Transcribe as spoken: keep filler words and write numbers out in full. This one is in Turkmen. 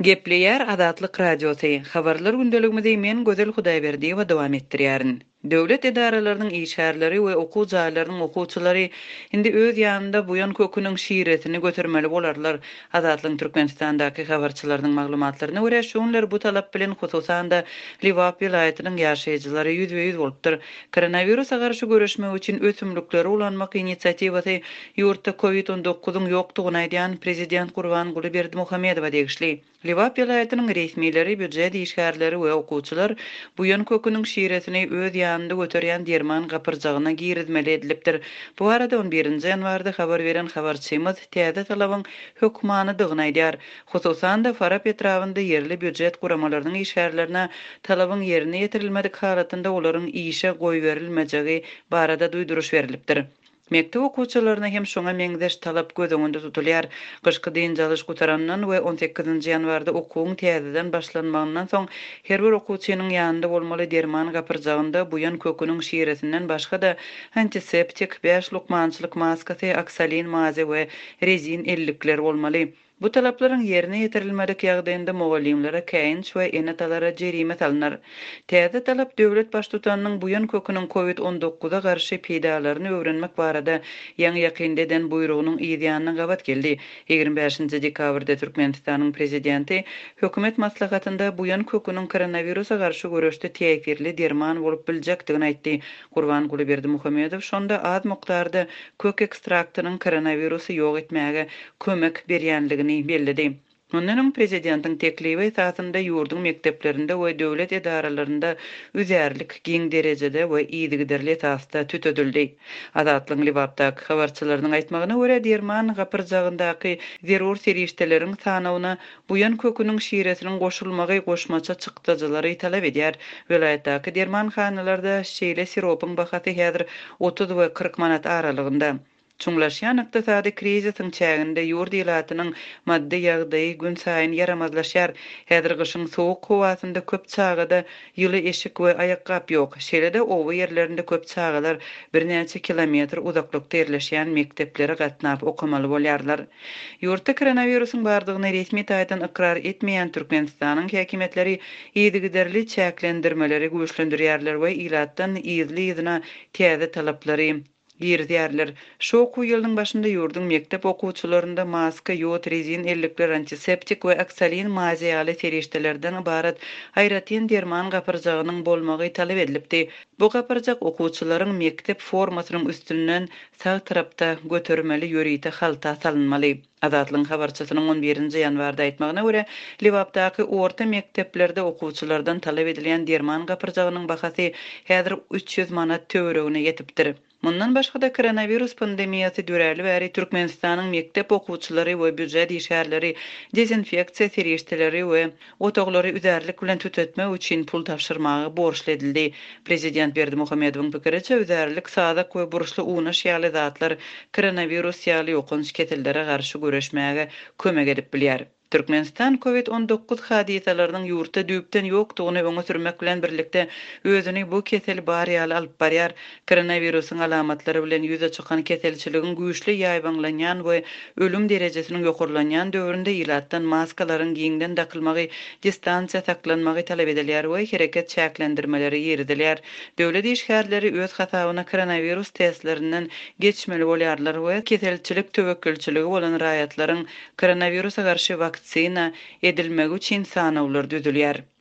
Gepleýär Adatlyk radiosy. Habarlar gündeligimizde men Gözel Hudaýberdiýewa dowam etdirýärin. Döwlet edaralarynyň işgärleri we okuw jaýlarynyň okuwçylary indi öz ýanynda buýan köküniň şiiretini götermeli bolarlar. Adatlyň Türkmenistandaky habarçylarynyň maglumatlaryna görä şoňlar bu talap bilen hususan da Liwap vilayatynyň ýaşaýjylary ýüzbe ýüz bolupdyr. Koronawirusa garşy görüşmek üçin ötümlükleri ulanmak initsiatiwaty ýurtda covid on dokuzyň ýokdugyny aýdýan prezident Gurban Guly Berdimuhammedow degişli. Liwap vilayatynyň resmiýetleri, büdjet işgärleri we okuwçylar buýan köküniň şiiretini öz ýanynda göterýän derman gapyrjagyna girizmeli edilipdir. Bu arada on birinji ýanwarda habar beren habarçymyz täze talabyň hökmanydygyny aýdýar. Hususan da Farap etrawynda yerli büdjet guramalarynyň işgärlerine talabyň ýerine ýetirilmedik halatynda olaryň işe goý berilmejegi barada duýduruş berilipdir. Mektep okuwçylaryna hem şoňa meňzeş talap göz öňünde tutulýar. Gyşky diň jalyş gutarandan we on sekizinji ýanwarda okuwyň täzeden başlanmagyndan soň her bir okuwçynyň ýanynda bolmaly derman gapyrjagynda buýan köküniň şiiretinden başga da antiseptik, beş lukmançylyk maskasy, aksalin maze we rezin ellikler bolmaly. Bu talapların yerine yetirilmedik ýagdaýynda mugallimlere käýinç we enatalara jerime salynar. Täze talap döwlet baştutannyň buýan köküniň covid on dokuza garşy peýdalaryny öwrenmek barada ýa-ni ýakynda eden buýrugynyň ýa-ni gabat geldi. ýygrimi beşinji dekabrda Türkmenistanyň prezidenti hökümet maslahatynda buýan köküniň koronawirusa garşy görüşde täsirli derman bolup biljekdigini aýtdy. Gurban Guly Berdimuhammedow şonda az mukdarda kök ekstraktynyň koronawirusu ýok etmäge kömek berýänligini bellidi. Ondan prezidentiň teklibi esasında ýurdun mekteplerinde we döwlet edaralarynda üzerlik giň derejede we ýygyderli esasda tütödüldi. Adatlyň Liwapdaky habarçylarynyň aýtmagyna görä derman gapyrjagyndaky zerur serişdeleriň sanawyna buýan köküniň şiiretiniň goşulmagy goşmaça çykdyjylary talap edýär. Vilayatdaky dermanhanalarda şeýle siropyň bahasy häzir otuz we kırk manat aralygynda. Çuňlaşýan ykdysady krizisiň çäginde ýurt ýylatynyň maddi ýagdaýy gün saýyn yaramazlaşýar. Häzir gyşyň sowuk howasynda köp çagada ýyly eşik we ayakkap ýok. Şeýle-de owa ýerlerinde köp çagalar bir näçe kilometr uzaklykda ýerleşýän mekteplere gatnap okumaly bolýarlar. Ýurtda koronawirusyň bardygyny resmi taýdan ikrar etmeýän Türkmenistanyň häkimetleri ýygyderli çäklendirmeleri güýçlendirýärler we ýylatdan ýyzly ýyzyna täze talaplary girdiyarlar. Şu okuw ýylynyň başynda ýurdun mektep okuwçylarynda maska, ýot, rezin ellikler, antiseptik we aksalin maziýaly serişdelerden ibaret aýratyn derman gapyrjagynyň bolmagy talap edilipdi. Bu gapyrjak okuwçylaryň mektep formasynyň üstünden sağ tarapda götermeli ýörite halta salynmaly. Adatlyň habarçysynyň on birinji ýanwarda aýtmagyna görä, Liwapdaky orta mekteplerde okuwçylardan talap edilýän derman gapyrjagynyň bahasy häzir üç ýüz manat töweregine ýetipdir. Mundan başga da koronavirus pandemiýasy döräli bäri Türkmenistanyň mektep okuwçylary we büdjet işgärleri dezinfeksiýa serişdeleri we otaglary üzerlik bilen tütetmek üçin pul tapşyrmagy borçly edildi. Prezident Berdimuhammedowyň pikiriçe üzerlik sadak we buruşly uňaş ýaly zatlar koronavirus ýaly ýokunç ketellere garşy göreşmäge kömek edip bilýär. Türkmenistan covid on dokuz hadisalarynyň ýurtda düýpden ýokdugyny öňe sürmek bilen birlikde özüni bu kesel bary ýaly alyp barýar. Koronawirusyň alamatlary bilen ýüze çykan keselçiligiň güýçli ýaýbanlanýan we ölüm derejesiniň ýokurlanýan döwründe ýylatdan maskalaryň giňden dakylmagy, distansiýa saklanmagy talap edilýär we hereket çäklendirmeleri ýeridilýär. Döwlet işgärleri öz hasabyna koronawirus testlerinden geçmeli bolýarlar we keselçilik töwekkülçiligi bolan raýatlaryň koronawirusa garşy vaksina edilmegi üçin sanawlar düzülýär.